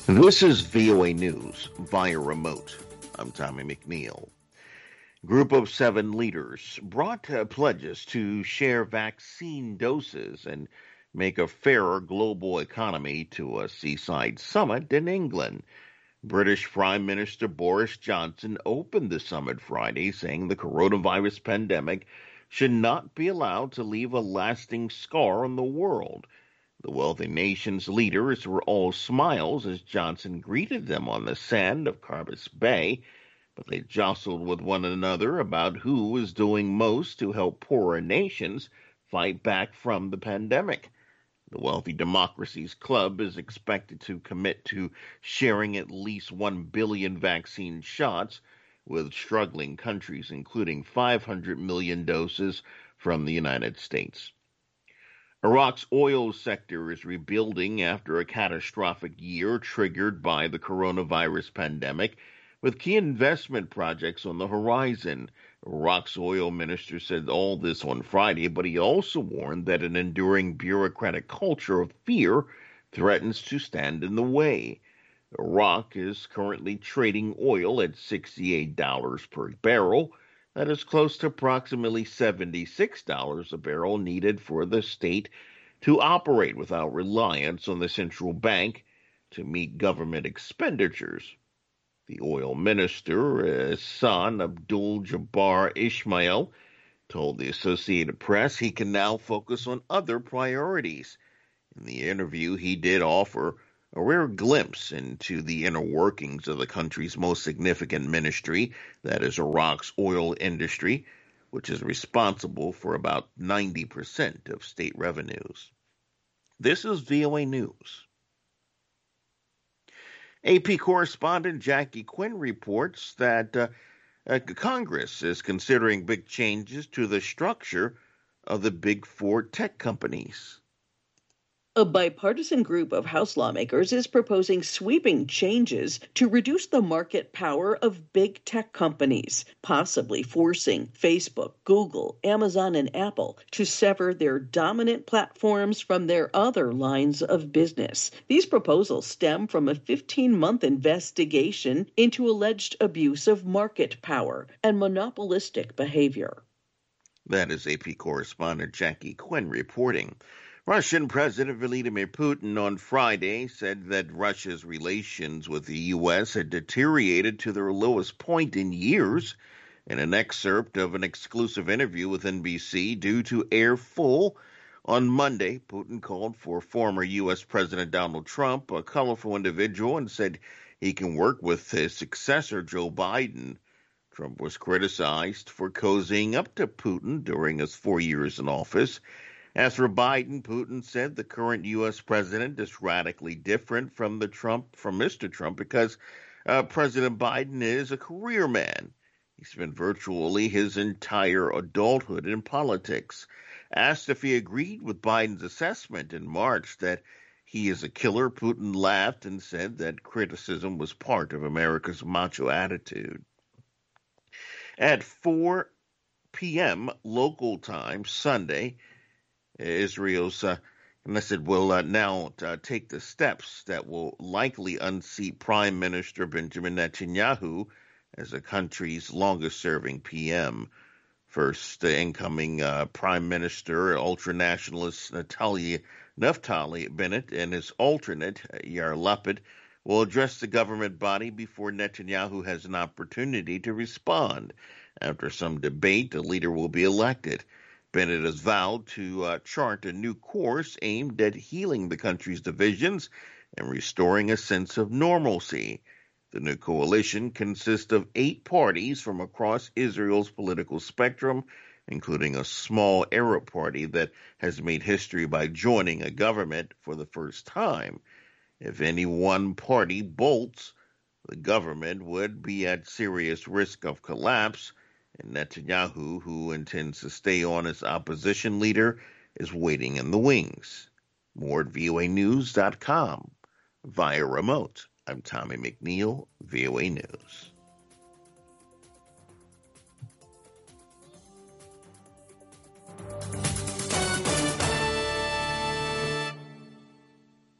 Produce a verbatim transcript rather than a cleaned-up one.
This is V O A News via remote. I'm Tommy McNeil. Group of seven leaders brought uh, pledges to share vaccine doses and make a fairer global economy to a seaside summit in England. British Prime Minister Boris Johnson opened the summit Friday, saying the coronavirus pandemic should not be allowed to leave a lasting scar on the world. The wealthy nation's leaders were all smiles as Johnson greeted them on the sand of Carbis Bay, but they jostled with one another about who was doing most to help poorer nations fight back from the pandemic. The Wealthy Democracies Club is expected to commit to sharing at least one billion vaccine shots with struggling countries, including five hundred million doses from the United States. Iraq's oil sector is rebuilding after a catastrophic year triggered by the coronavirus pandemic, with key investment projects on the horizon. Iraq's oil minister said all this on Friday, but he also warned that an enduring bureaucratic culture of fear threatens to stand in the way. Iraq is currently trading oil at sixty-eight dollars per barrel. That is close to approximately seventy-six dollars a barrel needed for the state to operate without reliance on the central bank to meet government expenditures. The oil minister, Hassan Abdul Jabbar Ismail, told the Associated Press he can now focus on other priorities. In the interview, he did offer a rare glimpse into the inner workings of the country's most significant ministry, that is Iraq's oil industry, which is responsible for about ninety percent of state revenues. This is V O A News. A P correspondent Jackie Quinn reports that uh, uh, Congress is considering big changes to the structure of the big four tech companies. A bipartisan group of House lawmakers is proposing sweeping changes to reduce the market power of big tech companies, possibly forcing Facebook, Google, Amazon, and Apple to sever their dominant platforms from their other lines of business. These proposals stem from a fifteen-month investigation into alleged abuse of market power and monopolistic behavior. That is A P correspondent Jackie Quinn reporting. Russian President Vladimir Putin on Friday said that Russia's relations with the U S had deteriorated to their lowest point in years in an excerpt of an exclusive interview with N B C due to air full. On Monday, Putin called for former U S President Donald Trump a colorful individual and said he can work with his successor, Joe Biden. Trump was criticized for cozying up to Putin during his four years in office. As for Biden, Putin said the current U S president is radically different from the Trump, from Mister Trump, because uh, President Biden is a career man. He spent virtually his entire adulthood in politics. Asked if he agreed with Biden's assessment in March that he is a killer, Putin laughed and said that criticism was part of America's macho attitude. At four p.m. local time Sunday, Israel's uh, Knesset will uh, now uh, take the steps that will likely unseat Prime Minister Benjamin Netanyahu as the country's longest-serving P M. First, the incoming uh, Prime Minister, ultra-nationalist Naftali, Naftali Bennett, and his alternate, Yair Lapid, will address the government body before Netanyahu has an opportunity to respond. After some debate, the leader will be elected. Bennett has vowed to uh, chart a new course aimed at healing the country's divisions and restoring a sense of normalcy. The new coalition consists of eight parties from across Israel's political spectrum, including a small Arab party that has made history by joining a government for the first time. If any one party bolts, the government would be at serious risk of collapse, and Netanyahu, who intends to stay on as opposition leader, is waiting in the wings. More at V O A news dot com. Via remote, I'm Tommy McNeil, V O A News.